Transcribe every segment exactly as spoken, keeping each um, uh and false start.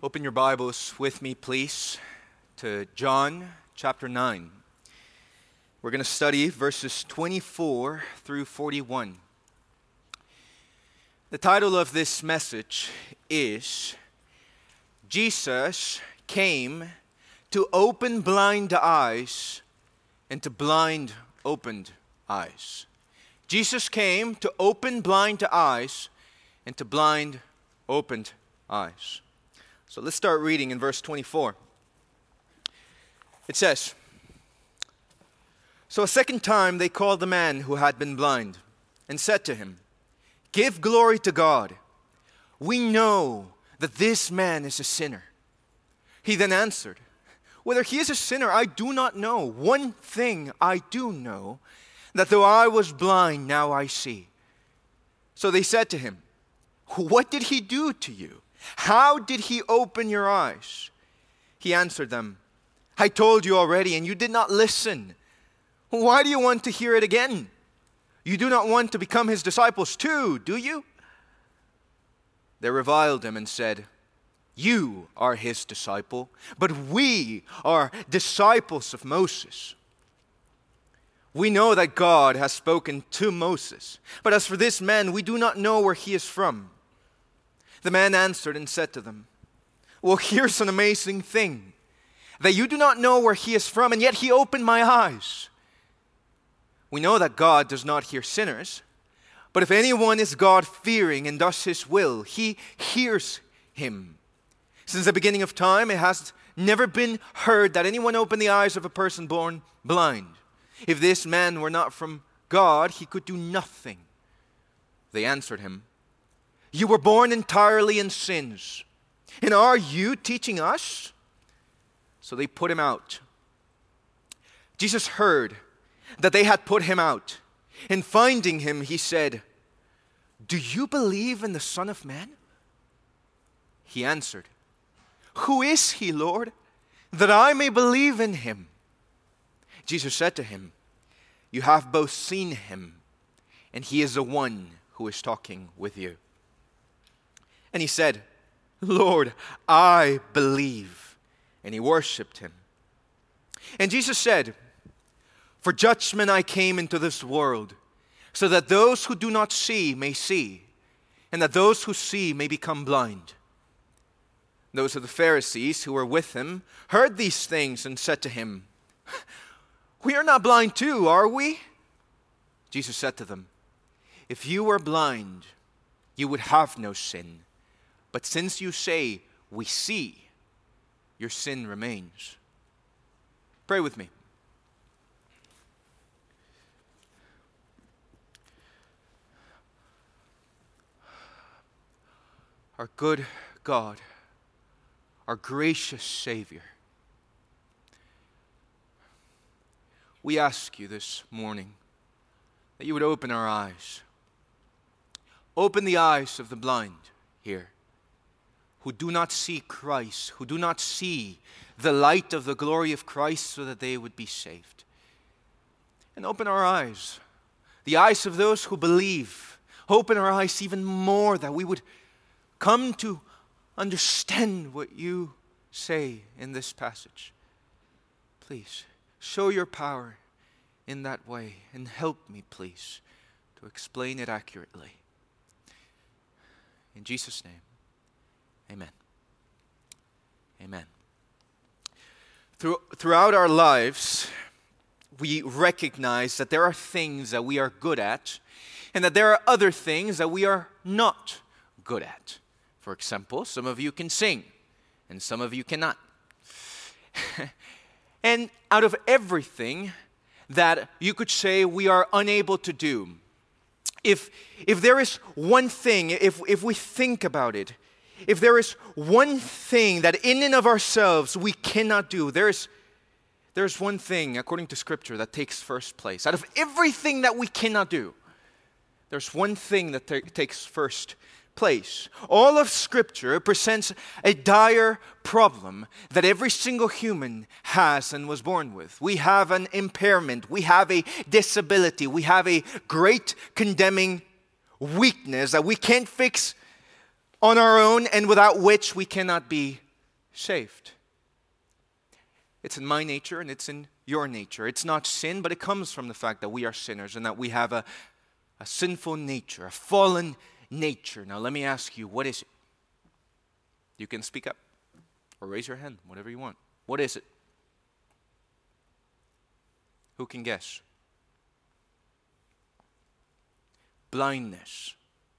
Open your Bibles with me, please, to John chapter nine. We're going to study verses twenty-four through forty-one. The title of this message is, Jesus came to open blind eyes and to blind opened eyes. Jesus came to open blind eyes and to blind opened eyes. So let's start reading in verse twenty-four. It says, So a second time they called the man who had been blind and said to him, Give glory to God. We know that this man is a sinner. He then answered, Whether he is a sinner, I do not know. One thing I do know, that though I was blind, now I see. So they said to him, What did he do to you? How did he open your eyes? He answered them, I told you already, and you did not listen. Why do you want to hear it again? You do not want to become his disciples too, do you? They reviled him and said, You are his disciple, but we are disciples of Moses. We know that God has spoken to Moses, but as for this man, we do not know where he is from. The man answered and said to them, Well, here's an amazing thing, that you do not know where he is from, and yet he opened my eyes. We know that God does not hear sinners, but if anyone is God-fearing and does his will, he hears him. Since the beginning of time, it has never been heard that anyone opened the eyes of a person born blind. If this man were not from God, he could do nothing. They answered him, You were born entirely in sins, and are you teaching us? So they put him out. Jesus heard that they had put him out, and finding him, he said, Do you believe in the Son of Man? He answered, Who is he, Lord, that I may believe in him? Jesus said to him, You have both seen him, and he is the one who is talking with you. And he said, Lord, I believe. And he worshipped him. And Jesus said, For judgment I came into this world, so that those who do not see may see, and that those who see may become blind. Those of the Pharisees who were with him heard these things and said to him, We are not blind too, are we? Jesus said to them, If you were blind, you would have no sin. But since you say, We see, your sin remains. Pray with me. Our good God, our gracious Savior, we ask you this morning that you would open our eyes. Open the eyes of the blind here, who do not see Christ, who do not see the light of the glory of Christ, so that they would be saved. And open our eyes, the eyes of those who believe. Open our eyes even more, that we would come to understand what you say in this passage. Please, show your power in that way, and help me, please, to explain it accurately. In Jesus' name, amen. Amen. Through, throughout our lives, we recognize that there are things that we are good at, and that there are other things that we are not good at. For example, some of you can sing, and some of you cannot. And out of everything that you could say we are unable to do, if, if there is one thing, if, if we think about it, if there is one thing that in and of ourselves we cannot do, there's, there's one thing, according to Scripture, that takes first place. Out of everything that we cannot do, there's one thing that ta- takes first place. All of Scripture presents a dire problem that every single human has and was born with. We have an impairment. We have a disability. We have a great condemning weakness that we can't fix on our own, and without which we cannot be saved. It's in my nature and it's in your nature. It's not sin, but it comes from the fact that we are sinners and that we have a, a sinful nature, a fallen nature. Now let me ask you, what is it? You can speak up or raise your hand, whatever you want. What is it? Who can guess? Blindness.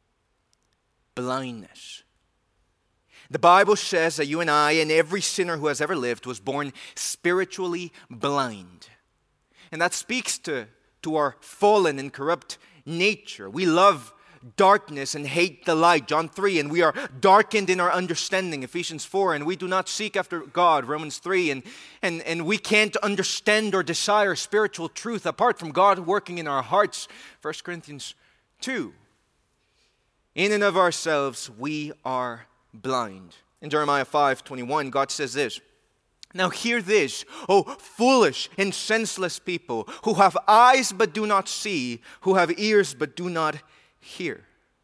Blindness. The Bible says that you and I and every sinner who has ever lived was born spiritually blind. And that speaks to, to our fallen and corrupt nature. We love darkness and hate the light, John three, and we are darkened in our understanding, Ephesians four, and we do not seek after God, Romans three, and, and, and we can't understand or desire spiritual truth apart from God working in our hearts, First Corinthians two. In and of ourselves, we are blind. In Jeremiah five twenty-one, God says this, "Now hear this, O foolish and senseless people, who have eyes but do not see, who have ears but do not hear."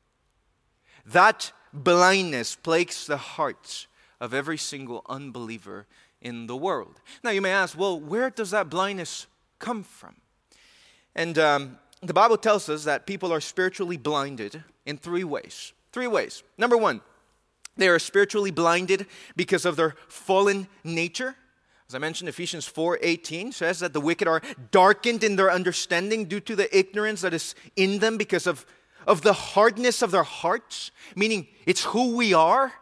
That blindness plagues the hearts of every single unbeliever in the world. Now you may ask, well, where does that blindness come from? And um, the Bible tells us that people are spiritually blinded in three ways. Three ways. Number one, they are spiritually blinded because of their fallen nature. As I mentioned, Ephesians four eighteen says that the wicked are darkened in their understanding due to the ignorance that is in them because of, of the hardness of their hearts, meaning it's who we are.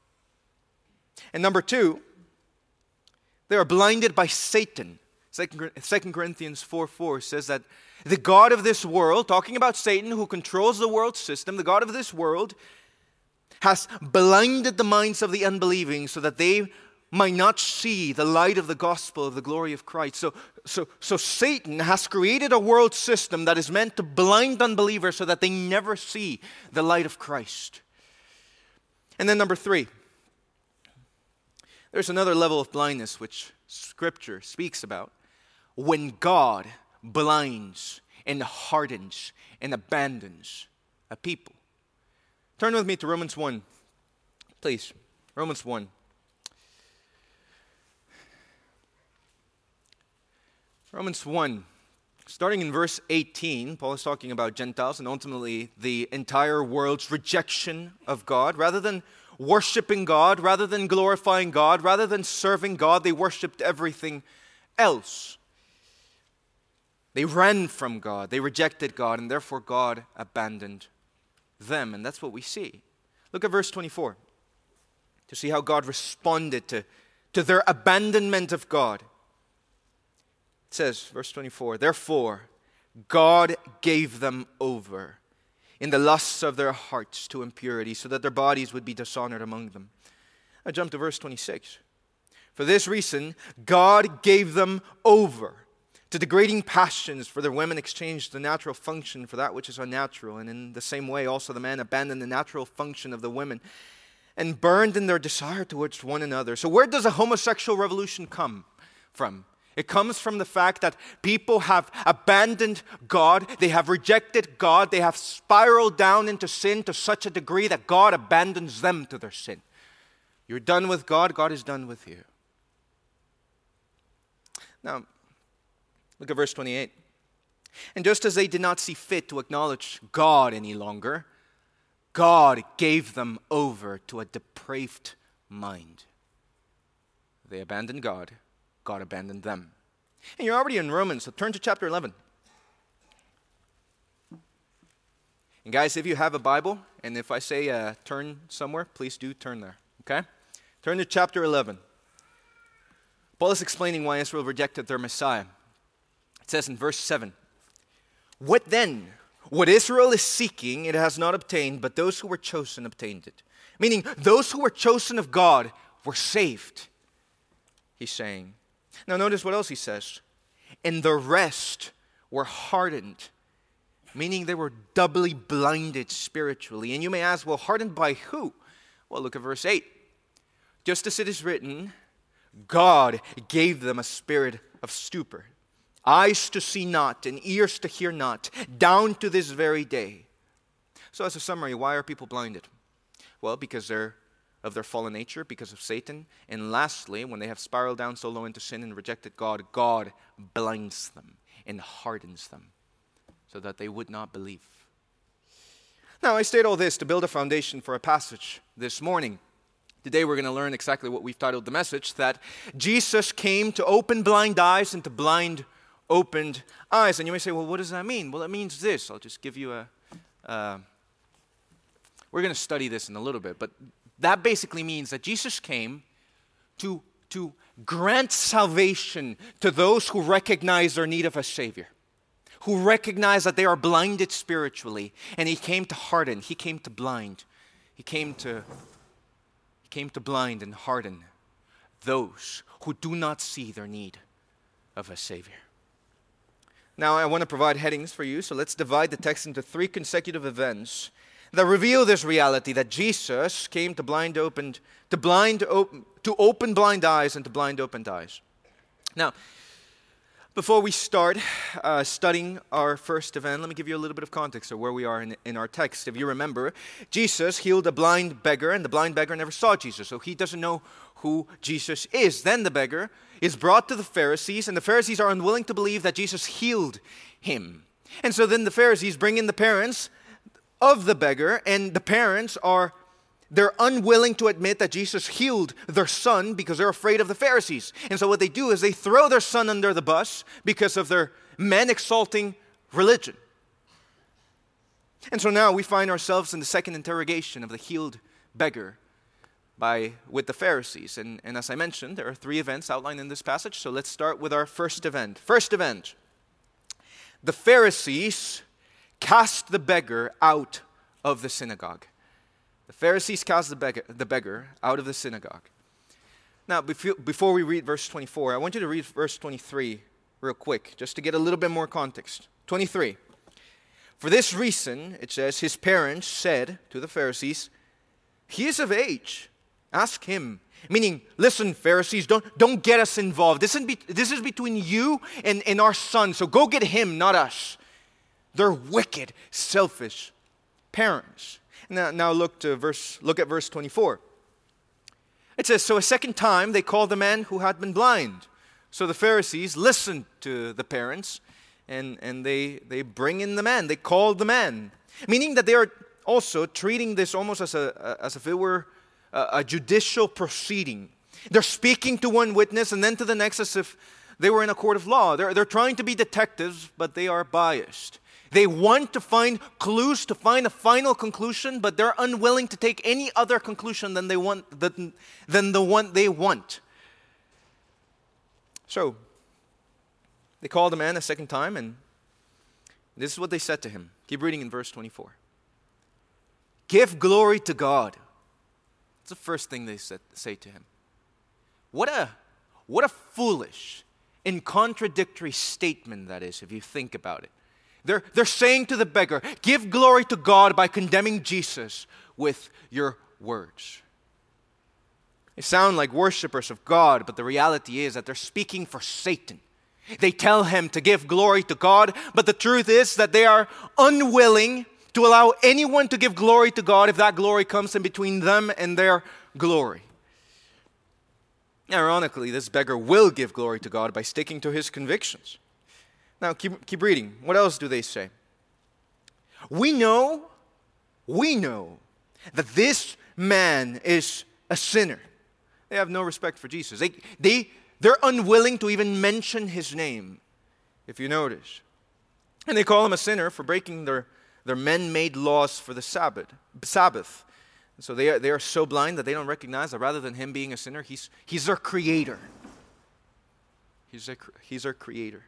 And number two, they are blinded by Satan. Second Corinthians four four says that the God of this world, talking about Satan who controls the world system, the God of this world has blinded the minds of the unbelieving so that they might not see the light of the gospel of the glory of Christ. So, so, so Satan has created a world system that is meant to blind unbelievers so that they never see the light of Christ. And then number three, there's another level of blindness which Scripture speaks about. When God blinds and hardens and abandons a people. Turn with me to Romans one, please. Romans one. Romans one, starting in verse eighteen, Paul is talking about Gentiles and ultimately the entire world's rejection of God. Rather than worshiping God, rather than glorifying God, rather than serving God, they worshiped everything else. They ran from God, they rejected God, and therefore God abandoned them. And that's what we see. Look at verse twenty-four to see how God responded to, to their abandonment of God. It says, verse twenty-four, "Therefore God gave them over in the lusts of their hearts to impurity, so that their bodies would be dishonored among them." I jump to verse twenty-six. "For this reason God gave them over to degrading passions, for their women exchanged the natural function for that which is unnatural. And in the same way also the men abandoned the natural function of the women and burned in their desire towards one another." So where does a homosexual revolution come from? It comes from the fact that people have abandoned God, they have rejected God, they have spiraled down into sin to such a degree that God abandons them to their sin. You're done with God, God is done with you. Now, look at verse twenty-eight. "And just as they did not see fit to acknowledge God any longer, God gave them over to a depraved mind." They abandoned God, God abandoned them. And you're already in Romans, so turn to chapter eleven. And guys, if you have a Bible, and if I say uh, turn somewhere, please do turn there, okay? Turn to chapter eleven. Paul is explaining why Israel rejected their Messiah. It says in verse seven, "What then? What Israel is seeking, it has not obtained, but those who were chosen obtained it." Meaning, those who were chosen of God were saved, he's saying. Now notice what else he says. "And the rest were hardened," meaning they were doubly blinded spiritually. And you may ask, well, hardened by who? Well, look at verse eight. "Just as it is written, God gave them a spirit of stupor, eyes to see not, and ears to hear not, down to this very day." So as a summary, why are people blinded? Well, because they're of their fallen nature because of Satan. And lastly, when they have spiraled down so low into sin and rejected God, God blinds them and hardens them so that they would not believe. Now, I state all this to build a foundation for a passage this morning. Today we're going to learn exactly what we've titled the message, that Jesus came to open blind eyes and to blind opened eyes. And you may say, well, what does that mean? Well, it means this. I'll just give you a... Uh, we're going to study this in a little bit, but that basically means that Jesus came to, to grant salvation to those who recognize their need of a Savior, who recognize that they are blinded spiritually, and He came to harden, He came to blind, He came to... came to blind and harden those who do not see their need of a Savior. Now, I want to provide headings for you, so let's divide the text into three consecutive events that reveal this reality that Jesus came to blind opened to blind open to open blind eyes and to blind opened eyes. Now, before we start uh, studying our first event, let me give you a little bit of context of where we are in, in our text. If you remember, Jesus healed a blind beggar, and the blind beggar never saw Jesus, so he doesn't know who Jesus is. Then the beggar is brought to the Pharisees, and the Pharisees are unwilling to believe that Jesus healed him. And so then the Pharisees bring in the parents of the beggar, and the parents are They're unwilling to admit that Jesus healed their son because they're afraid of the Pharisees. And so what they do is they throw their son under the bus because of their men-exalting religion. And so now we find ourselves in the second interrogation of the healed beggar by with the Pharisees. And, and as I mentioned, there are three events outlined in this passage. So let's start with our first event. First event. The Pharisees cast the beggar out of the synagogue. The Pharisees cast the beggar, the beggar out of the synagogue. Now, before we read verse twenty-four, I want you to read verse twenty-three real quick, just to get a little bit more context. twenty-three. For this reason, it says, his parents said to the Pharisees, he is of age. Ask him. Meaning, listen, Pharisees, don't, don't get us involved. This, be, this is between you and, and our son, so go get him, not us. They're wicked, selfish parents. Now, now look to verse. Look at verse twenty-four. It says, so a second time they called the man who had been blind. So the Pharisees listened to the parents, and, and they, they bring in the man. They called the man. Meaning that they are also treating this almost as, a, as if it were a, a judicial proceeding. They're speaking to one witness and then to the next as if they were in a court of law. They're, they're trying to be detectives, but they are biased. They want to find clues, to find a final conclusion, but they're unwilling to take any other conclusion than they want, than, than the one they want. So, they called the man a second time, and this is what they said to him. Keep reading in verse twenty-four. Give glory to God. That's the first thing they said, say to him. What a, what a foolish and contradictory statement that is, if you think about it. They're, they're saying to the beggar, give glory to God by condemning Jesus with your words. They sound like worshipers of God, but the reality is that they're speaking for Satan. They tell him to give glory to God, but the truth is that they are unwilling to allow anyone to give glory to God if that glory comes in between them and their glory. Ironically, this beggar will give glory to God by sticking to his convictions. Now, keep, keep reading. What else do they say? We know, we know that this man is a sinner. They have no respect for Jesus. They, they, they're unwilling to even mention his name, if you notice. And they call him a sinner for breaking their, their men-made laws for the Sabbath. Sabbath. And so they are, they are so blind that they don't recognize that rather than him being a sinner, he's, he's their creator. He's their, he's their creator.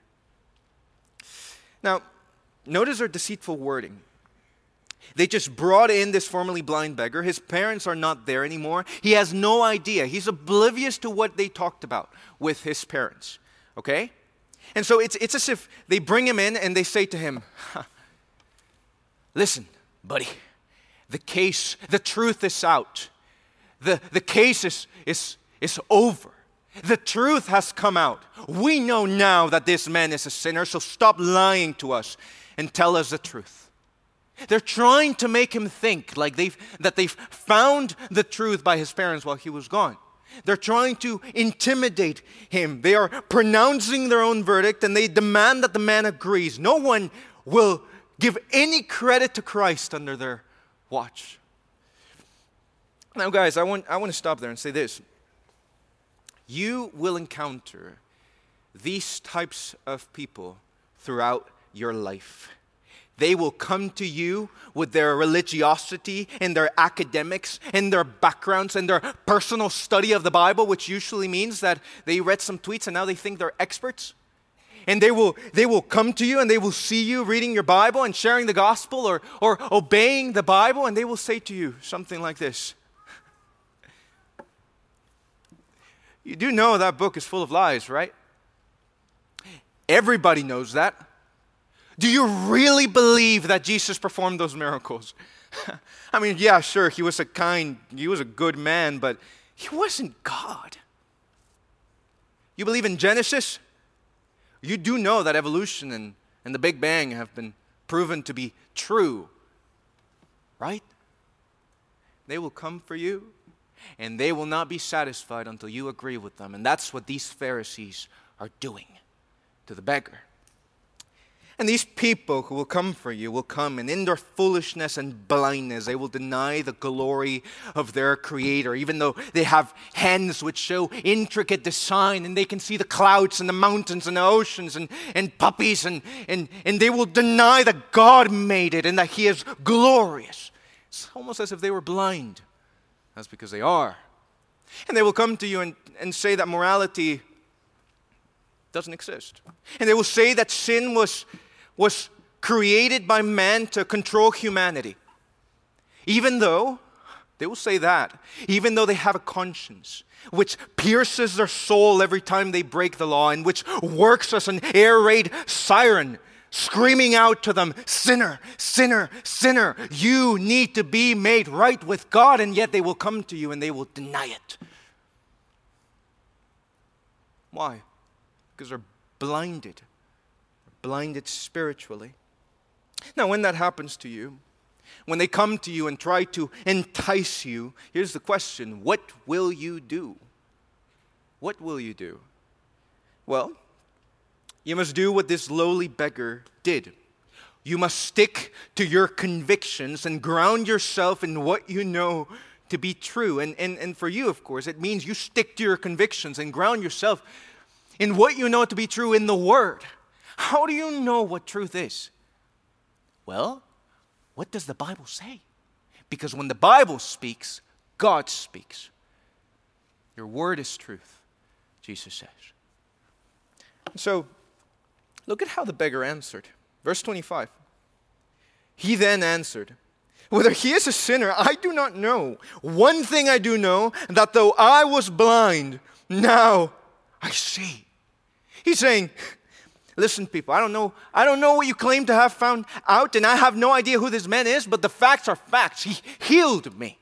Now, notice their deceitful wording. They just brought in this formerly blind beggar. His parents are not there anymore. He has no idea. He's oblivious to what they talked about with his parents. Okay? And so it's, it's as if they bring him in and they say to him, listen, buddy, the case, the truth is out. The, the case is, is, is over. The truth has come out. We know now that this man is a sinner, so stop lying to us and tell us the truth. They're trying to make him think like they've, that they've found the truth by his parents while he was gone. They're trying to intimidate him. They are pronouncing their own verdict, and they demand that the man agrees. No one will give any credit to Christ under their watch. Now, guys, I want, I want to stop there and say this. You will encounter these types of people throughout your life. They will come to you with their religiosity and their academics and their backgrounds and their personal study of the Bible, which usually means that they read some tweets and now they think they're experts. And they will, they will come to you and they will see you reading your Bible and sharing the gospel or, or obeying the Bible, and they will say to you something like this. You do know that book is full of lies, right? Everybody knows that. Do you really believe that Jesus performed those miracles? I mean, yeah, sure, he was a kind, he was a good man, but he wasn't God. You believe in Genesis? You do know that evolution and, and the Big Bang have been proven to be true, right? They will come for you, and they will not be satisfied until you agree with them. And that's what these Pharisees are doing to the beggar. And these people who will come for you will come, and in their foolishness and blindness, they will deny the glory of their Creator, even though they have hands which show intricate design, and they can see the clouds and the mountains and the oceans and, and puppies, and, and, and they will deny that God made it and that He is glorious. It's almost as if they were blind. That's because they are. And they will come to you and, and say that morality doesn't exist. And they will say that sin was, was created by man to control humanity. Even though, they will say that, even though they have a conscience which pierces their soul every time they break the law, and which works as an air raid siren, screaming out to them, sinner, sinner, sinner, you need to be made right with God, and yet they will come to you and they will deny it. Why? Because they're blinded. Blinded spiritually. Now, when that happens to you, when they come to you and try to entice you, here's the question: what will you do? What will you do? Well, you must do what this lowly beggar did. You must stick to your convictions and ground yourself in what you know to be true. And, and, and for you, of course, it means you stick to your convictions and ground yourself in what you know to be true in the Word. How do you know what truth is? Well, what does the Bible say? Because when the Bible speaks, God speaks. Your word is truth, Jesus says. So, look at how the beggar answered. Verse twenty-five. He then answered, whether he is a sinner, I do not know. One thing I do know, that though I was blind, now I see. He's saying, listen, people, I don't know, I don't know what you claim to have found out, and I have no idea who this man is, but the facts are facts. He healed me.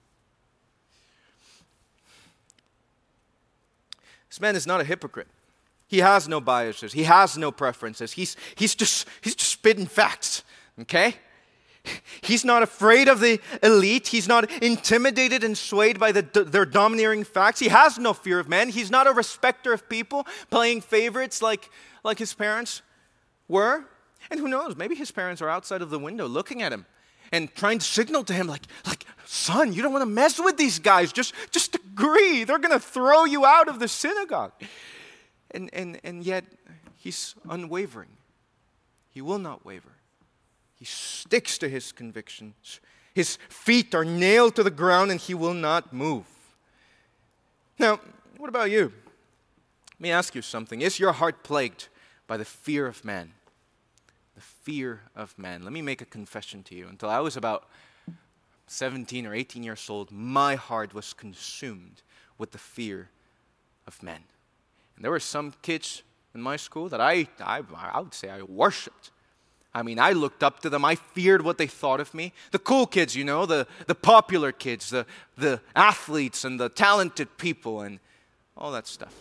This man is not a hypocrite. He has no biases. He has no preferences. He's, he's, just, he's just spitting facts, okay? He's not afraid of the elite. He's not intimidated and swayed by the, their domineering facts. He has no fear of men. He's not a respecter of people, playing favorites like, like his parents were. And who knows, maybe his parents are outside of the window looking at him and trying to signal to him like, like son, you don't want to mess with these guys. Just, just agree. They're going to throw you out of the synagogue. And, and, and yet, he's unwavering. He will not waver. He sticks to his convictions. His feet are nailed to the ground and he will not move. Now, what about you? Let me ask you something. Is your heart plagued by the fear of man? The fear of man. Let me make a confession to you. Until I was about seventeen or eighteen years old, my heart was consumed with the fear of men. And there were some kids in my school that I, I, I would say I worshipped. I mean, I looked up to them. I feared what they thought of me. The cool kids, you know, the, the popular kids, the, the athletes and the talented people and all that stuff.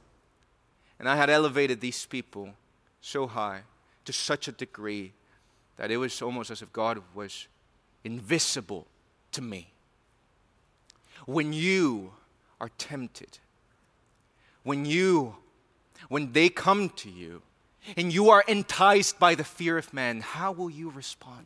And I had elevated these people so high, to such a degree, that it was almost as if God was invisible to me. When you are tempted, when you, when they come to you, and you are enticed by the fear of man, how will you respond?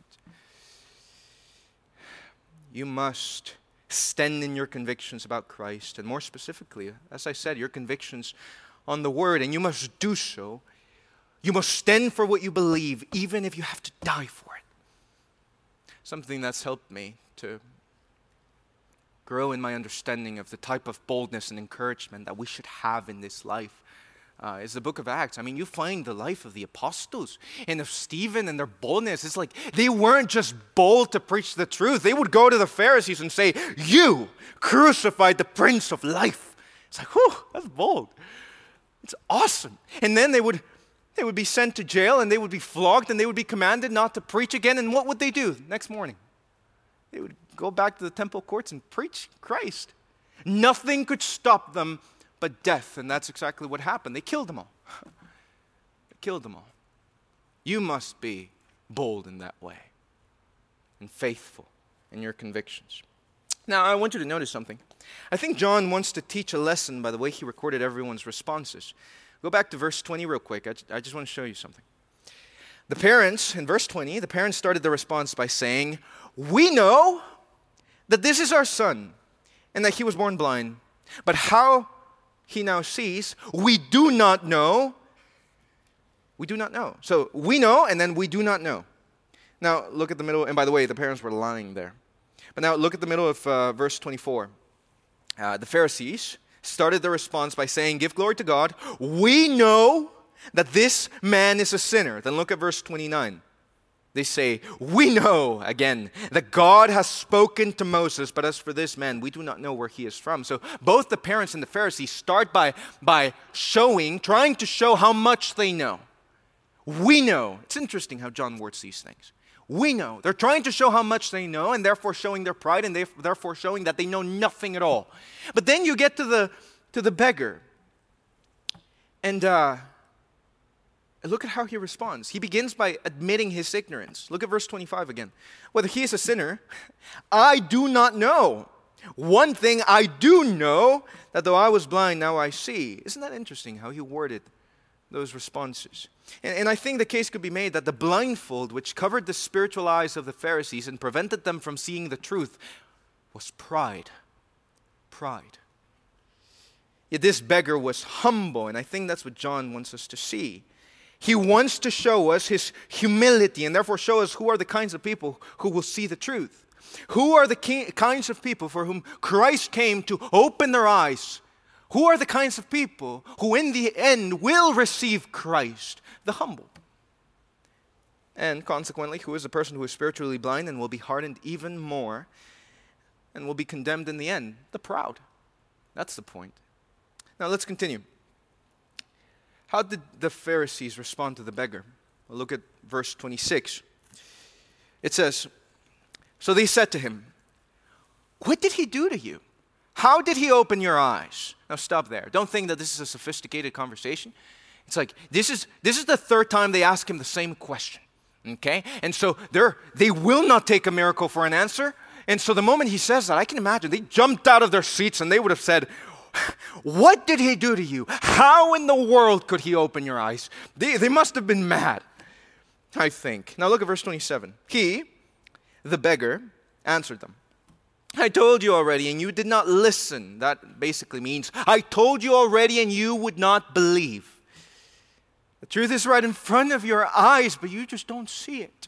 You must stand in your convictions about Christ, and more specifically, as I said, your convictions on the Word, and you must do so. You must stand for what you believe, even if you have to die for it. Something that's helped me to grow in my understanding of the type of boldness and encouragement that we should have in this life uh, is the book of Acts. I mean, you find the life of the apostles and of Stephen and their boldness. It's like they weren't just bold to preach the truth. They would go to the Pharisees and say, "You crucified the Prince of Life." It's like, whew, that's bold. It's awesome. And then they would they would be sent to jail, and they would be flogged, and they would be commanded not to preach again. And what would they do next morning? They would go back to the temple courts and preach Christ. Nothing could stop them but death, and that's exactly what happened. They killed them all. They killed them all. You must be bold in that way and faithful in your convictions. Now, I want you to notice something. I think John wants to teach a lesson by the way he recorded everyone's responses. Go back to verse twenty real quick. I just, I just want to show you something. The parents, in verse twenty, the parents started the response by saying, "We know that this is our son, and that he was born blind. But how he now sees, we do not know." We do not know. So we know, and then we do not know. Now look at the middle, and by the way, the parents were lying there. But now look at the middle of uh, verse twenty-four. Uh, the Pharisees started their response by saying, "Give glory to God. We know that this man is a sinner." Then look at verse twenty-nine. They say, "We know," again, "that God has spoken to Moses, but as for this man, we do not know where he is from." So both the parents and the Pharisees start by, by showing, trying to show how much they know. We know. It's interesting how John words these things. We know. They're trying to show how much they know, and therefore showing their pride, and they, therefore showing that they know nothing at all. But then you get to the, to the beggar. And uh, look at how he responds. He begins by admitting his ignorance. Look at verse twenty-five again. "Whether he is a sinner, I do not know. One thing I do know, that though I was blind, now I see." Isn't that interesting how he worded those responses? And, and I think the case could be made that the blindfold which covered the spiritual eyes of the Pharisees and prevented them from seeing the truth was pride. Pride. Yet this beggar was humble, and I think that's what John wants us to see. He wants to show us his humility, and therefore show us who are the kinds of people who will see the truth. Who are the ki- kinds of people for whom Christ came to open their eyes? Who are the kinds of people who in the end will receive Christ? The humble. And consequently, who is the person who is spiritually blind and will be hardened even more and will be condemned in the end? The proud. That's the point. Now let's continue. How did the Pharisees respond to the beggar? Well, look at verse twenty-six. It says, "So they said to him, 'What did he do to you? How did he open your eyes?'" Now stop there. Don't think that this is a sophisticated conversation. It's like, this is this is the third time they ask him the same question. Okay? And so they're, they will not take a miracle for an answer. And so the moment he says that, I can imagine they jumped out of their seats and they would have said, "What did he do to you? How in the world could he open your eyes?" They, they must have been mad, I think. Now look at verse twenty-seven. "He," the beggar, "answered them, 'I told you already, and you did not listen.'" That basically means, I told you already, and you would not believe. The truth is right in front of your eyes, but you just don't see it.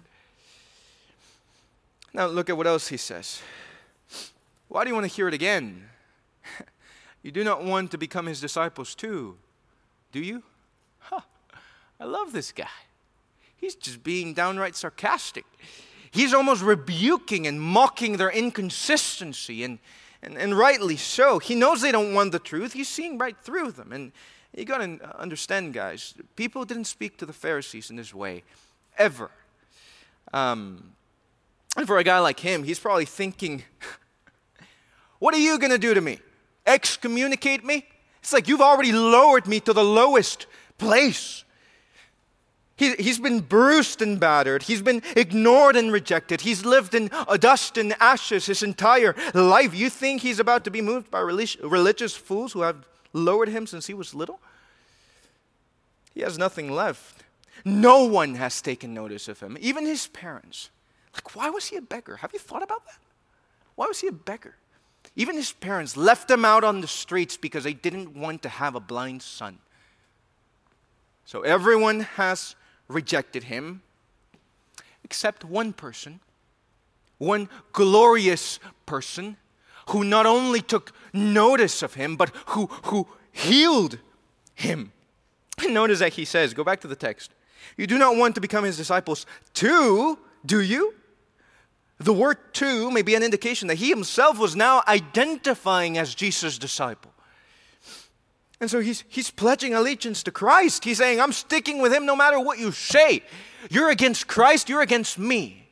Now look at what else he says. "Why do you want to hear it again? You do not want to become his disciples too, do you?" Huh. I love this guy. He's just being downright sarcastic. He's almost rebuking and mocking their inconsistency, and, and, and rightly so. He knows they don't want the truth. He's seeing right through them. And you got to understand, guys, people didn't speak to the Pharisees in this way, ever. Um, and for a guy like him, he's probably thinking, what are you going to do to me? Excommunicate me? It's like you've already lowered me to the lowest place. He, he's been bruised and battered. He's been ignored and rejected. He's lived in dust and ashes his entire life. You think he's about to be moved by relig- religious fools who have lowered him since he was little? He has nothing left. No one has taken notice of him, even his parents. Like, why was he a beggar? Have you thought about that? Why was he a beggar? Even his parents left him out on the streets because they didn't want to have a blind son. So everyone has rejected him except one person, one glorious person who not only took notice of him, but who, who healed him. And notice that he says, go back to the text, you do not want to become his disciples too, do you? The word "to" may be an indication that he himself was now identifying as Jesus' disciple. And so he's, he's pledging allegiance to Christ. He's saying, I'm sticking with him no matter what you say. You're against Christ, you're against me.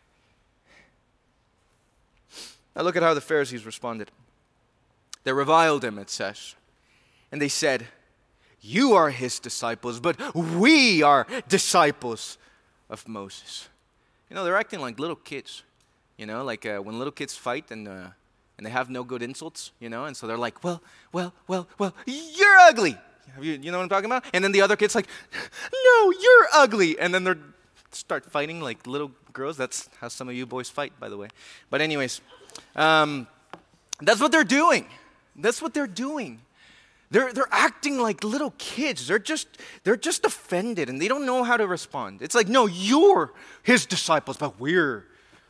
Now look at how the Pharisees responded. They reviled him, it says. And they said, you are his disciples, but we are disciples of Moses. You know, they're acting like little kids. You know, like uh, when little kids fight and uh, and they have no good insults, you know, and so they're like, well, well, well, well, you're ugly. Have you, you know what I'm talking about? And then the other kid's like, no, you're ugly. And then they start fighting like little girls. That's how some of you boys fight, by the way. But anyways, um, that's what they're doing. That's what they're doing. They're they're acting like little kids. They're just they're just offended and they don't know how to respond. It's like, no, you're his disciples, but we're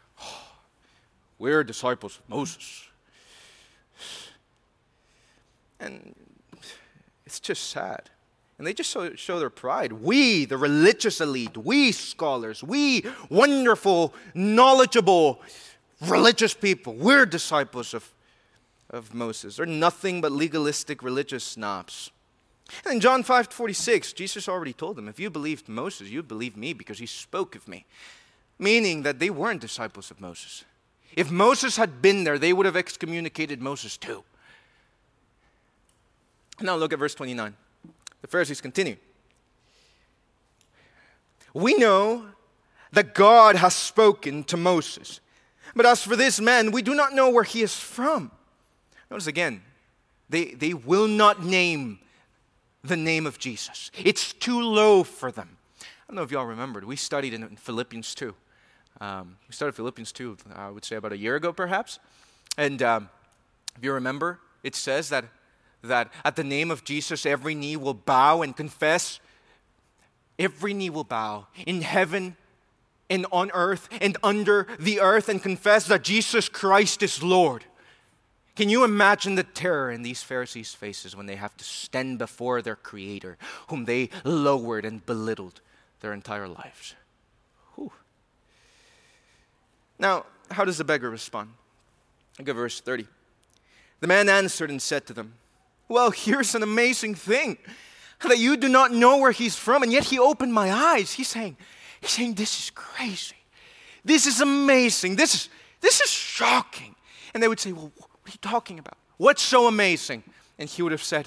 we're disciples of Moses. And it's just sad. And they just show, show their pride. We, the religious elite, we scholars, we wonderful, knowledgeable, religious people, we're disciples of of Moses. They're nothing but legalistic religious snobs. And in John five forty-six, Jesus already told them, if you believed Moses, you believe me because he spoke of me. Meaning that they weren't disciples of Moses. If Moses had been there, they would have excommunicated Moses too. Now look at verse twenty-nine. The Pharisees continue. We know that God has spoken to Moses. But as for this man, we do not know where he is from. Notice again, they, they will not name the name of Jesus. It's too low for them. I don't know if y'all remembered. We studied in Philippians two. Um, we started Philippians two, I would say about a year ago perhaps. And um, if you remember, it says that, that at the name of Jesus, every knee will bow and confess. Every knee will bow in heaven and on earth and under the earth and confess that Jesus Christ is Lord. Can you imagine the terror in these Pharisees' faces when they have to stand before their Creator, whom they lowered and belittled their entire lives? Whew. Now, how does the beggar respond? Look at verse thirty. The man answered and said to them, well, here's an amazing thing, that you do not know where he's from, and yet he opened my eyes. He's saying, he's saying, this is crazy. This is amazing. This is, this is shocking. And they would say, well, what are you talking about? What's so amazing? And he would have said,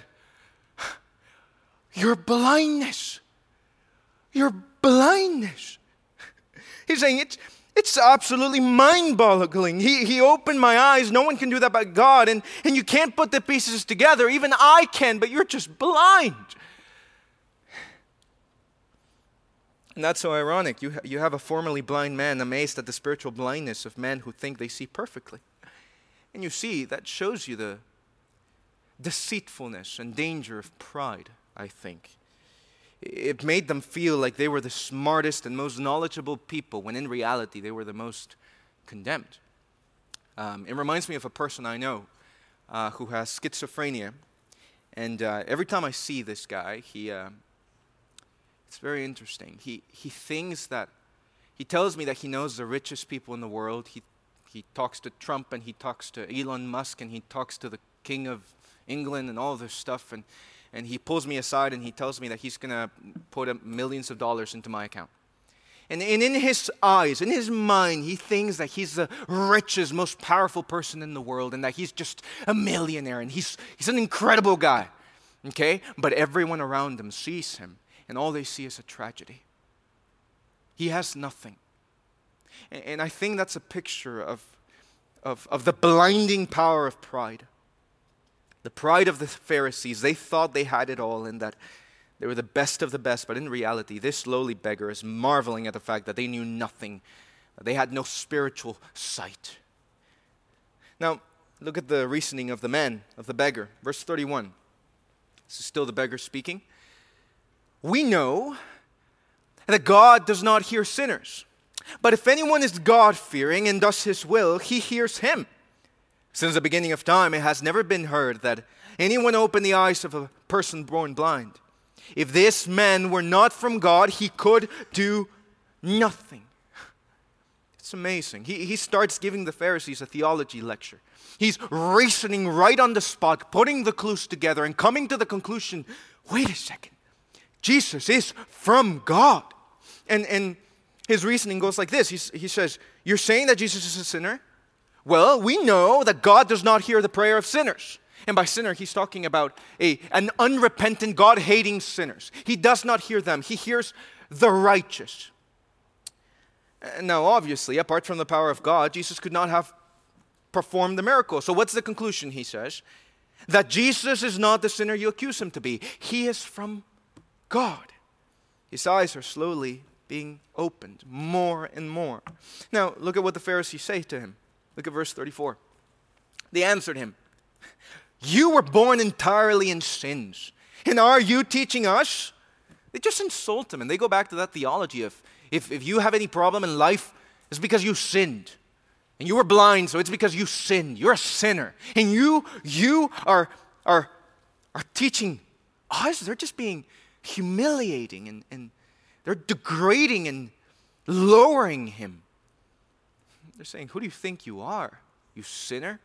your blindness. Your blindness. He's saying it's, it's absolutely mind-boggling. He, he opened my eyes. No one can do that but God. And, and you can't put the pieces together. Even I can, but you're just blind. And that's so ironic. You, ha- you have a formerly blind man amazed at the spiritual blindness of men who think they see perfectly. And you see, that shows you the deceitfulness and danger of pride, I think. It made them feel like they were the smartest and most knowledgeable people, when in reality they were the most condemned. Um, it reminds me of a person I know uh, who has schizophrenia. And uh, every time I see this guy, he uh, it's very interesting. He, he thinks that, he tells me that he knows the richest people in the world. He He talks to Trump and he talks to Elon Musk and he talks to the King of England and all this stuff. And, and he pulls me aside and he tells me that he's going to put uh, millions of dollars into my account. And, and in his eyes, in his mind, he thinks that he's the richest, most powerful person in the world and that he's just a millionaire and he's, he's an incredible guy. Okay? But everyone around him sees him and all they see is a tragedy. He has nothing. And, and I think that's a picture of, of, of the blinding power of pride. The pride of the Pharisees. They thought they had it all and that they were the best of the best. But in reality, this lowly beggar is marveling at the fact that they knew nothing. That they had no spiritual sight. Now, look at the reasoning of the man, of the beggar. Verse thirty-one. This is still the beggar speaking. We know that God does not hear sinners. But if anyone is God-fearing and does his will, he hears him. Since the beginning of time, it has never been heard that anyone opened the eyes of a person born blind. If this man were not from God, he could do nothing. It's amazing. He, he starts giving the Pharisees a theology lecture. He's reasoning right on the spot, putting the clues together and coming to the conclusion, wait a second, Jesus is from God. And, and his reasoning goes like this. He's, he says, you're saying that Jesus is a sinner? Well, we know that God does not hear the prayer of sinners. And by sinner, he's talking about a, an unrepentant, God-hating sinners. He does not hear them. He hears the righteous. Now, obviously, apart from the power of God, Jesus could not have performed the miracle. So what's the conclusion, he says? That Jesus is not the sinner you accuse him to be. He is from God. His eyes are slowly being opened more and more. Now, look at what the Pharisees say to him. Look at verse thirty-four. They answered him, you were born entirely in sins, and are you teaching us? They just insult him, and they go back to that theology of, if, if you have any problem in life, it's because you sinned. And you were blind, so it's because you sinned. You're a sinner. And you, you are, are, are teaching us. They're just being humiliating, and, and they're degrading and lowering him. They're saying, who do you think you are, you sinner,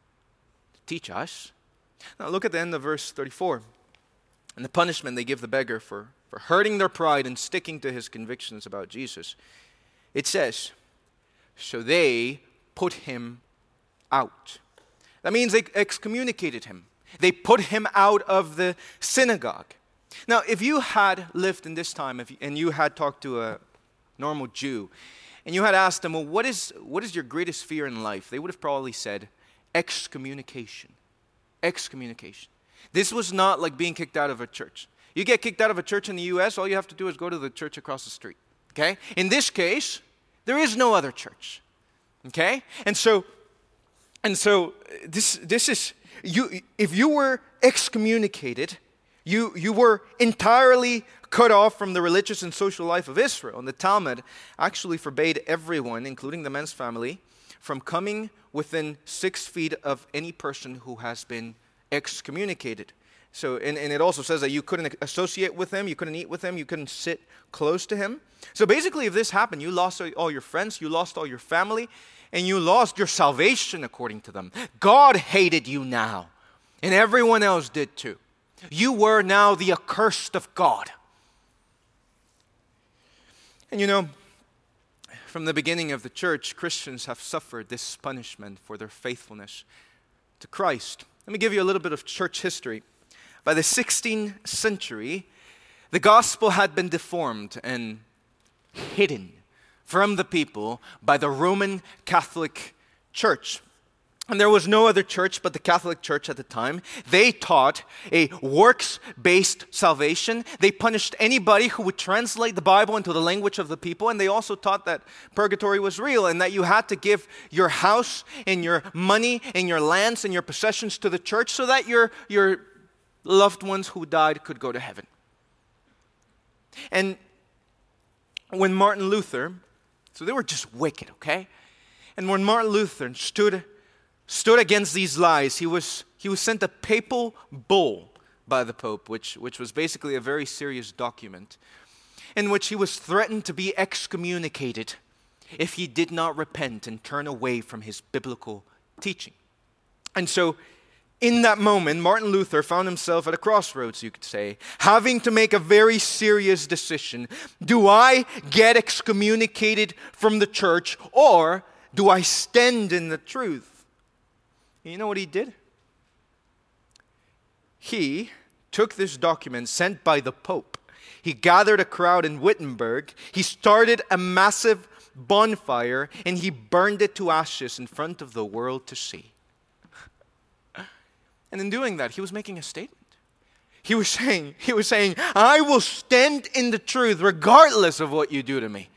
to teach us? Now look at the end of verse thirty-four. And the punishment they give the beggar for, for hurting their pride and sticking to his convictions about Jesus. It says, so they put him out. That means they excommunicated him. They put him out of the synagogue. Now, if you had lived in this time if you, and you had talked to a normal Jew, and you had asked them, well, what is, what is your greatest fear in life? They would have probably said, excommunication. Excommunication. This was not like being kicked out of a church. You get kicked out of a church in the U S, all you have to do is go to the church across the street. Okay? In this case, there is no other church. Okay? And so, and so this this is you. If you were excommunicated, you you were entirely cut off from the religious and social life of Israel. And the Talmud actually forbade everyone, including the man's family, from coming within six feet of any person who has been excommunicated. So, and, and it also says that you couldn't associate with him, you couldn't eat with him, you couldn't sit close to him. So basically, if this happened, you lost all your friends, you lost all your family, and you lost your salvation according to them. God hated you now, and everyone else did too. You were now the accursed of God. And you know, from the beginning of the church, Christians have suffered this punishment for their faithfulness to Christ. Let me give you a little bit of church history. By the sixteenth century, the gospel had been deformed and hidden from the people by the Roman Catholic Church. And there was no other church but the Catholic Church at the time. They taught a works-based salvation. They punished anybody who would translate the Bible into the language of the people. And they also taught that purgatory was real and that you had to give your house and your money and your lands and your possessions to the church so that your, your loved ones who died could go to heaven. And when Martin Luther, so they were just wicked, okay? And when Martin Luther stood stood against these lies, he was he was sent a papal bull by the Pope, which, which was basically a very serious document, in which he was threatened to be excommunicated if he did not repent and turn away from his biblical teaching. And so, in that moment, Martin Luther found himself at a crossroads, you could say, having to make a very serious decision. Do I get excommunicated from the church, or do I stand in the truth? You know what he did? He took this document sent by the Pope, He gathered a crowd in Wittenberg. He started a massive bonfire, and he burned it to ashes in front of the world to see. And in doing that, he was making a statement. He was saying, he was saying, I will stand in the truth regardless of what you do to me.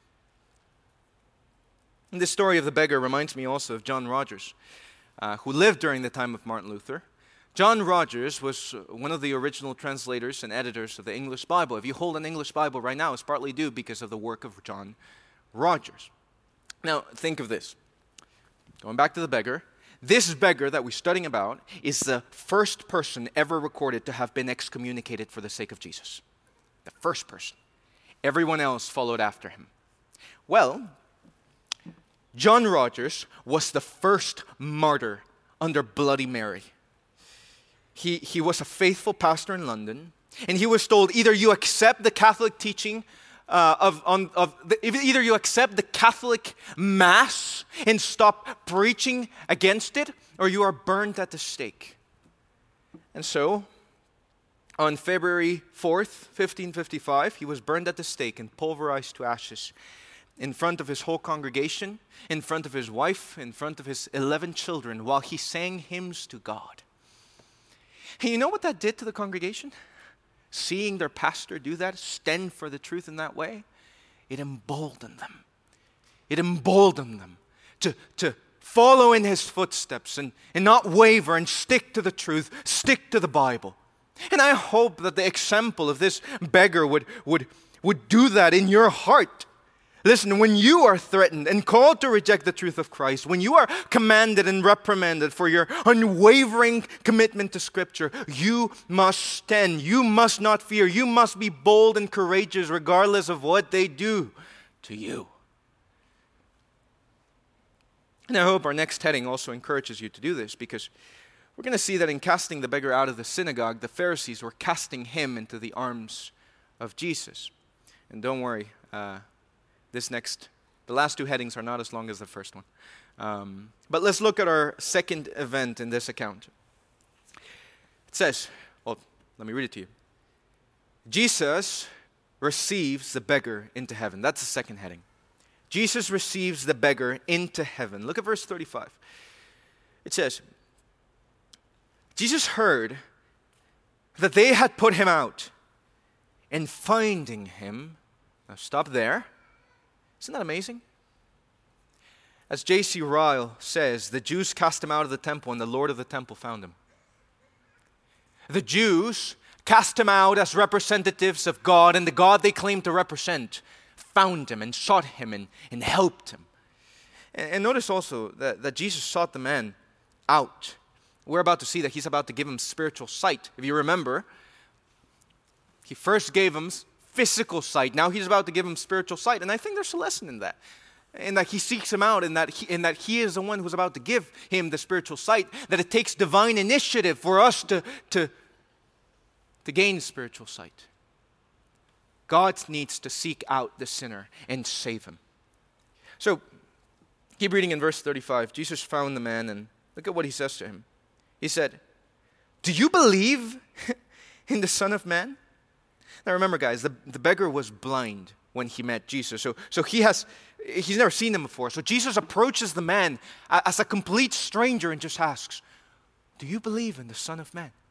And this story of the beggar reminds me also of John Rogers, uh, who lived during the time of Martin Luther. John Rogers was one of the original translators and editors of the English Bible. If you hold an English Bible right now, it's partly due because of the work of John Rogers. Now, think of this. Going back to the beggar, this beggar that we're studying about is the first person ever recorded to have been excommunicated for the sake of Jesus. The first person. Everyone else followed after him. Well, John Rogers was the first martyr under Bloody Mary. He, he was a faithful pastor in London, and he was told, either you accept the Catholic teaching uh, of, on, of the, either you accept the Catholic Mass and stop preaching against it, or you are burned at the stake. And so, on February fourth, fifteen fifty-five, he was burned at the stake and pulverized to ashes in front of his whole congregation, in front of his wife, in front of his eleven children, while he sang hymns to God. And you know what that did to the congregation? Seeing their pastor do that, stand for the truth in that way, it emboldened them. It emboldened them to, to follow in his footsteps and, and not waver and stick to the truth, stick to the Bible. And I hope that the example of this beggar would, would, would do that in your heart. Listen, when you are threatened and called to reject the truth of Christ, when you are commanded and reprimanded for your unwavering commitment to Scripture, you must stand. You must not fear. You must be bold and courageous regardless of what they do to you. And I hope our next heading also encourages you to do this, because we're going to see that in casting the beggar out of the synagogue, the Pharisees were casting him into the arms of Jesus. And don't worry, uh, This next, the last two headings are not as long as the first one. Um, but let's look at our second event in this account. It says, well, let me read it to you. Jesus receives the beggar into heaven. That's the second heading. Jesus receives the beggar into heaven. Look at verse thirty-five. It says, Jesus heard that they had put him out, and finding him, now stop there. Isn't that amazing? As J C Ryle says, the Jews cast him out of the temple, and the Lord of the temple found him. The Jews cast him out as representatives of God, and the God they claimed to represent found him and sought him and, and helped him. And, and notice also that, that Jesus sought the man out. We're about to see that he's about to give him spiritual sight. If you remember, he first gave him physical sight. Now he's about to give him spiritual sight. And I think there's a lesson in that. In that he seeks him out, and that he, in that he is the one who's about to give him the spiritual sight. That it takes divine initiative for us to, to, to gain spiritual sight. God needs to seek out the sinner and save him. So, keep reading in verse thirty-five. Jesus found the man, and look at what he says to him. He said, "Do you believe in the Son of Man?" Now remember, guys, the, the beggar was blind when he met Jesus. So, so he has, he's never seen him before. So Jesus approaches the man as a complete stranger and just asks, "Do you believe in the Son of Man?"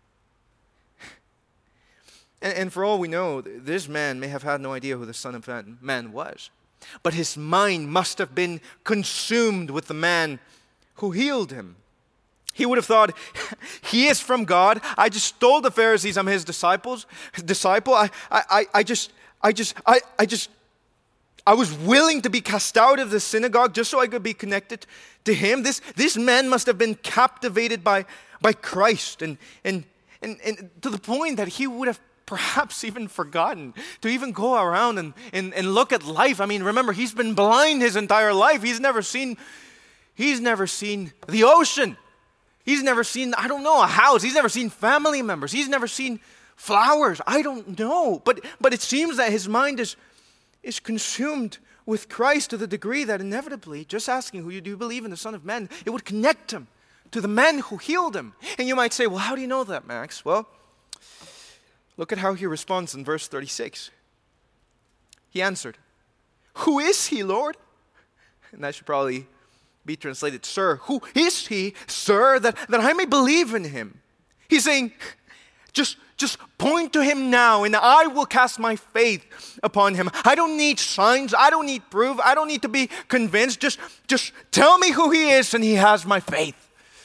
And, and for all we know, this man may have had no idea who the Son of Man was. But his mind must have been consumed with the man who healed him. He would have thought, he is from God. I just told the Pharisees I'm his disciples. Disciple. I, I, I just, I just, I, I just, I was willing to be cast out of the synagogue just so I could be connected to him. This, this man must have been captivated by, by Christ, and, and, and, and to the point that he would have perhaps even forgotten to even go around and, and, and look at life. I mean, remember, he's been blind his entire life. He's never seen, he's never seen the ocean. He's never seen, I don't know, a house. He's never seen family members. He's never seen flowers. I don't know. But but it seems that his mind is, is consumed with Christ to the degree that inevitably, just asking who you do believe in the Son of Man, it would connect him to the man who healed him. And you might say, well, how do you know that, Max? Well, Look at how he responds in verse thirty-six. He answered, "Who is he, Lord?" And that should probably be translated, "Sir, who is he, sir, that, that I may believe in him?" He's saying, just, just point to him now and I will cast my faith upon him. I don't need signs. I don't need proof. I don't need to be convinced. Just, just tell me who he is and he has my faith.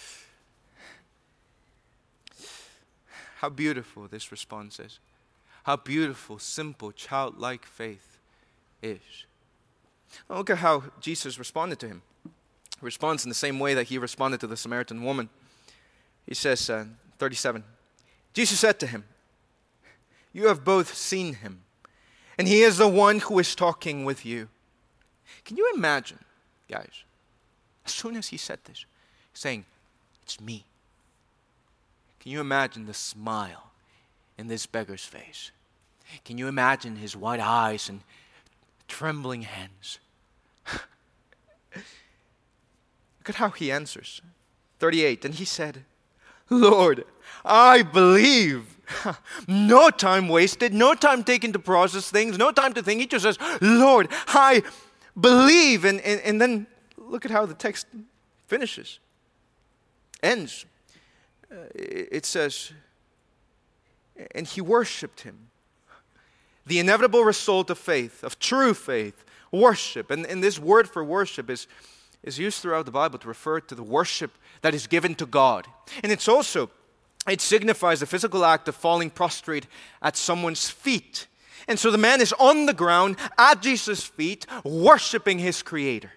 How beautiful this response is. How beautiful, simple, childlike faith is. Now look at how Jesus responded to him. He responds in the same way that he responded to the Samaritan woman. He says, uh, thirty-seven, Jesus said to him, "You have both seen him, and he is the one who is talking with you." Can you imagine, guys, as soon as he said this, saying, "It's me." Can you imagine the smile in this beggar's face? Can you imagine his wide eyes and trembling hands? Look at how he answers. thirty-eight, and he said, "Lord, I believe." No time wasted, no time taken to process things, no time to think. He just says, "Lord, I believe." And, and, and then look at how the text finishes, ends. Uh, it says, and he worshipped him. The inevitable result of faith, of true faith, worship. And, and this word for worship is, is used throughout the Bible to refer to the worship that is given to God. And it's also, it signifies the physical act of falling prostrate at someone's feet. And so the man is on the ground at Jesus' feet, worshiping his Creator.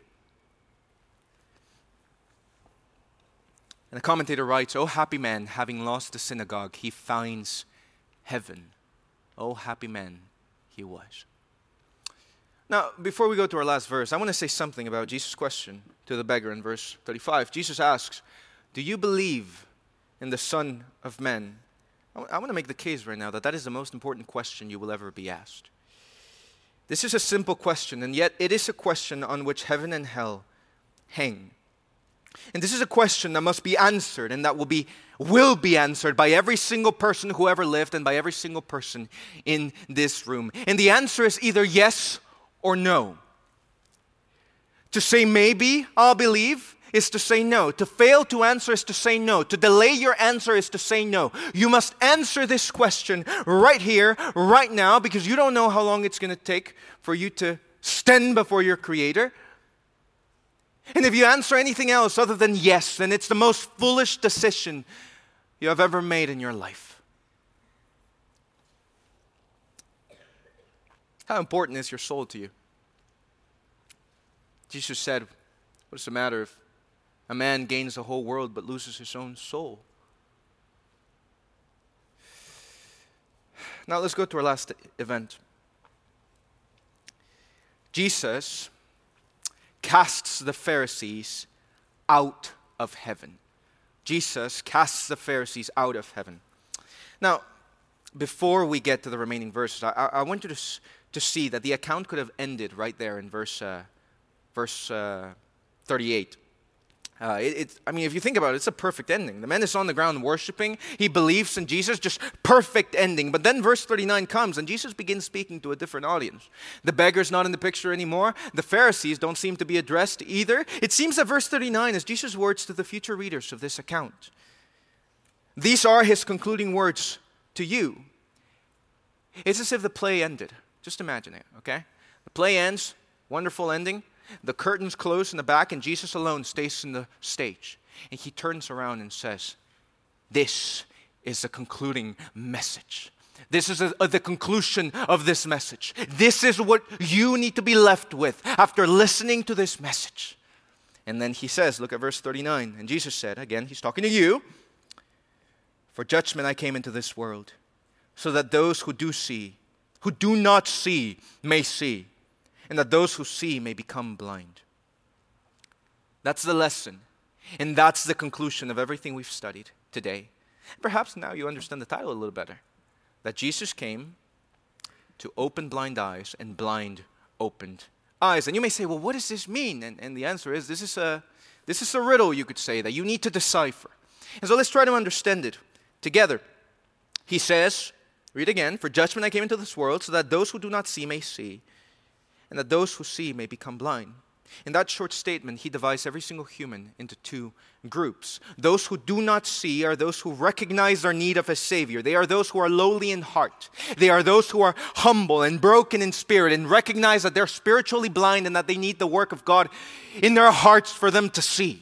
And the commentator writes, "O happy man, having lost the synagogue, he finds heaven." O happy man he was. Now, before we go to our last verse, I want to say something about Jesus' question to the beggar in verse thirty-five. Jesus asks, "Do you believe in the Son of Man?" I want to make the case right now that that is the most important question you will ever be asked. This is a simple question, and yet it is a question on which heaven and hell hang. And this is a question that must be answered, and that will be will be answered by every single person who ever lived and by every single person in this room. And the answer is either yes or no. To say maybe I'll believe is to say no. To fail to answer is to say no. To delay your answer is to say no. You must answer this question right here, right now, because you don't know how long it's going to take for you to stand before your Creator. And if you answer anything else other than yes, then it's the most foolish decision you have ever made in your life. How important is your soul to you? Jesus said, "What does it matter if a man gains the whole world but loses his own soul?" Now let's go to our last event. Jesus casts the Pharisees out of heaven. Jesus casts the Pharisees out of heaven. Now, before we get to the remaining verses, I, I want you to, to see that the account could have ended right there in verse uh, verse uh, thirty-eight. Uh, it, it, I mean, if you think about it, it's a perfect ending. The man is on the ground worshiping. He believes in Jesus. Just perfect ending. But then verse thirty-nine comes, and Jesus begins speaking to a different audience. The beggar's not in the picture anymore. The Pharisees don't seem to be addressed either. It seems that verse thirty-nine is Jesus' words to the future readers of this account. These are his concluding words to you. It's as if the play ended. Just imagine it, okay? The play ends, wonderful ending. The curtains close in the back, and Jesus alone stays in the stage. And he turns around and says, "This is the concluding message. This is a, a, the conclusion of this message. This is what you need to be left with after listening to this message." And then he says, look at verse thirty-nine. And Jesus said, again, he's talking to you, "For judgment I came into this world, so that those who do see, who do not see, may see, and that those who see may become blind." That's the lesson. And that's the conclusion of everything we've studied today. Perhaps now you understand the title a little better. That Jesus came to open blind eyes, and blind opened eyes. And you may say, well, what does this mean? And, and the answer is, this is a this is a riddle, you could say, that you need to decipher. And so let's try to understand it together. He says, Read again. For judgment I came into this world, so that those who do not see may see, and that those who see may become blind. In that short statement, he divides every single human into two groups. Those who do not see are those who recognize their need of a Savior. They are those who are lowly in heart. They are those who are humble and broken in spirit and recognize that they're spiritually blind and that they need the work of God in their hearts for them to see.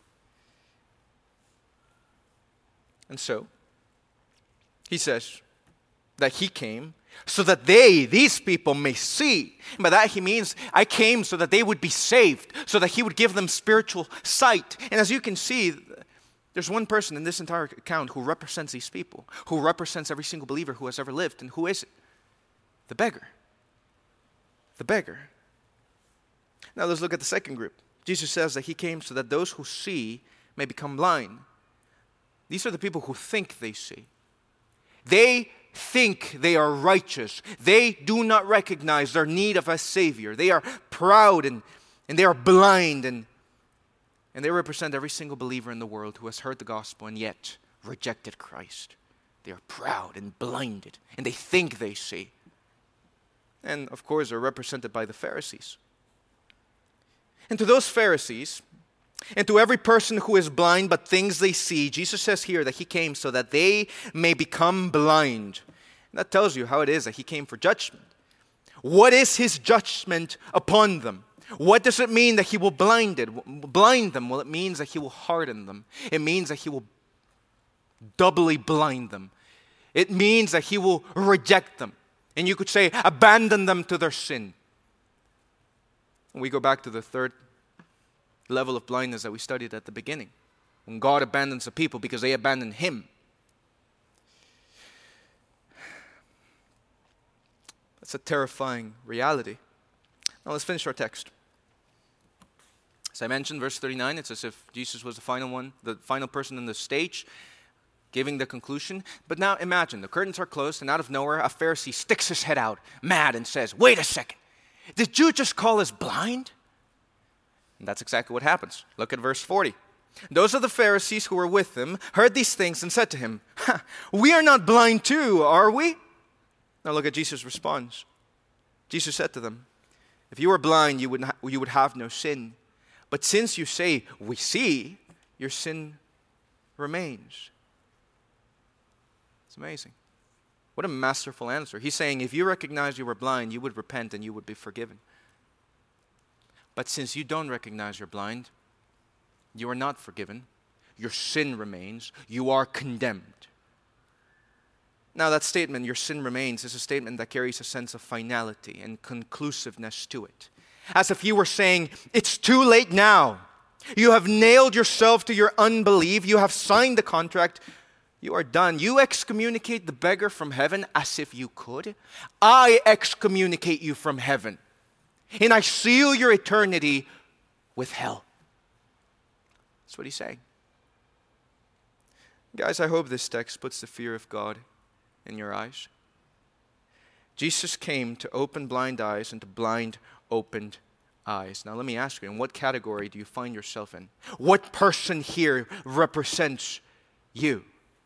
And so, he says that he came so that they, these people, may see. And by that he means, I came so that they would be saved, so that he would give them spiritual sight. And as you can see, there's one person in this entire account who represents these people, who represents every single believer who has ever lived. And who is it? The beggar. The beggar. Now let's look at the second group. Jesus says that he came so that those who see may become blind. These are the people who think they see. They think they are righteous. They do not recognize their need of a Savior. They are proud and, and they are blind and, and they represent every single believer in the world who has heard the gospel and yet rejected Christ. They are proud and blinded and they think they see. And of course they're represented by the Pharisees. And to those Pharisees, and to every person who is blind but thinks they see, Jesus says here that he came so that they may become blind. And that tells you how it is that he came for judgment. What is his judgment upon them? What does it mean that he will blind it, blind them? Well, it means that he will harden them. It means that he will doubly blind them. It means that he will reject them. And you could say, abandon them to their sin. And we go back to the third level of blindness that we studied at the beginning. When God abandons the people because they abandon him. That's a terrifying reality. Now let's finish our text. As I mentioned, verse thirty-nine, it's as if Jesus was the final one, the final person on the stage, giving the conclusion. But now imagine, the curtains are closed and out of nowhere, a Pharisee sticks his head out, mad, and says, wait a second, did you just call us blind? And that's exactly what happens. Look at verse forty. Those of the Pharisees who were with him heard these things and said to him, we are not blind too, are we? Now look at Jesus' response. Jesus said to them, if you were blind, you would, ha- you would have no sin. But since you say, we see, your sin remains. It's amazing. What a masterful answer. He's saying, if you recognize you were blind, you would repent and you would be forgiven. But since you don't recognize you're blind, you are not forgiven. Your sin remains. You are condemned. Now that statement, your sin remains, is a statement that carries a sense of finality and conclusiveness to it. As if you were saying, it's too late now. You have nailed yourself to your unbelief. You have signed the contract. You are done. You excommunicate the beggar from heaven as if you could. I excommunicate you from heaven. And I seal your eternity with hell. That's what he's saying. Guys, I hope this text puts the fear of God in your eyes. Jesus came to open blind eyes and to blind opened eyes. Now let me ask you, in what category do you find yourself in? What person here represents you?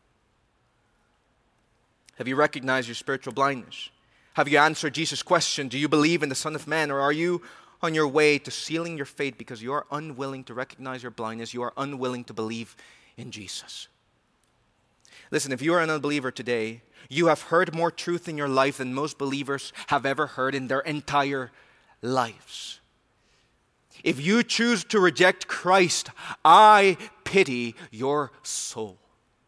Have you recognized your spiritual blindness? Have you answered Jesus' question, do you believe in the Son of Man? Or are you on your way to sealing your fate because you are unwilling to recognize your blindness? You are unwilling to believe in Jesus. Listen, if you are an unbeliever today, you have heard more truth in your life than most believers have ever heard in their entire lives. If you choose to reject Christ, I pity your soul.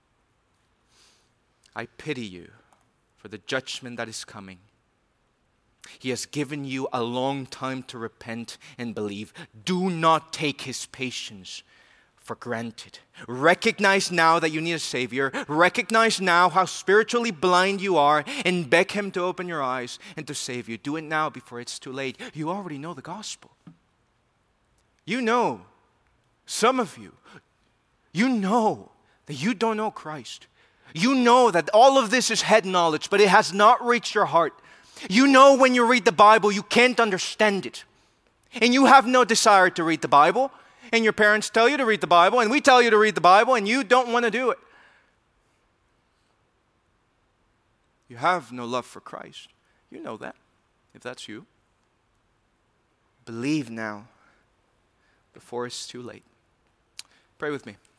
I pity you for the judgment that is coming. He has given you a long time to repent and believe. Do not take his patience for granted. Recognize now that you need a Savior. Recognize now how spiritually blind you are and beg him to open your eyes and to save you. Do it now before it's too late. You already know the gospel. You know, some of you, you know that you don't know Christ. You know that all of this is head knowledge, but it has not reached your heart. You know when you read the Bible, you can't understand it. And you have no desire to read the Bible. And your parents tell you to read the Bible, and we tell you to read the Bible, and you don't want to do it. You have no love for Christ. You know that, if that's you. Believe now, before it's too late. Pray with me.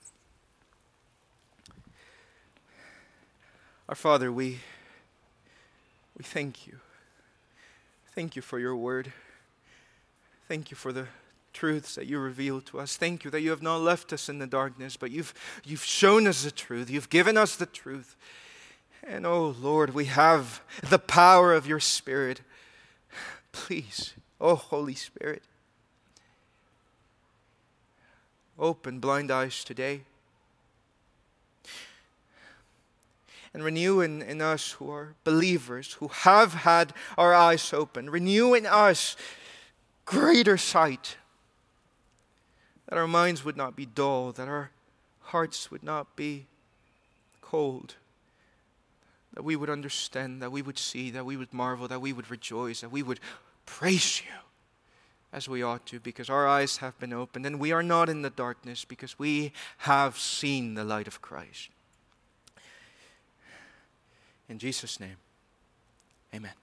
Our Father, we, we thank you. Thank you for your word. Thank you for the truths that you reveal to us. Thank you that you have not left us in the darkness, but you've, you've shown us the truth. You've given us the truth. And oh Lord, we have the power of your Spirit. Please, oh Holy Spirit, open blind eyes today. And renew in, in us who are believers, who have had our eyes open. Renew in us greater sight. That our minds would not be dull, that our hearts would not be cold. That we would understand, that we would see, that we would marvel, that we would rejoice, that we would praise you as we ought to, because our eyes have been opened and we are not in the darkness because we have seen the light of Christ. In Jesus' name, amen.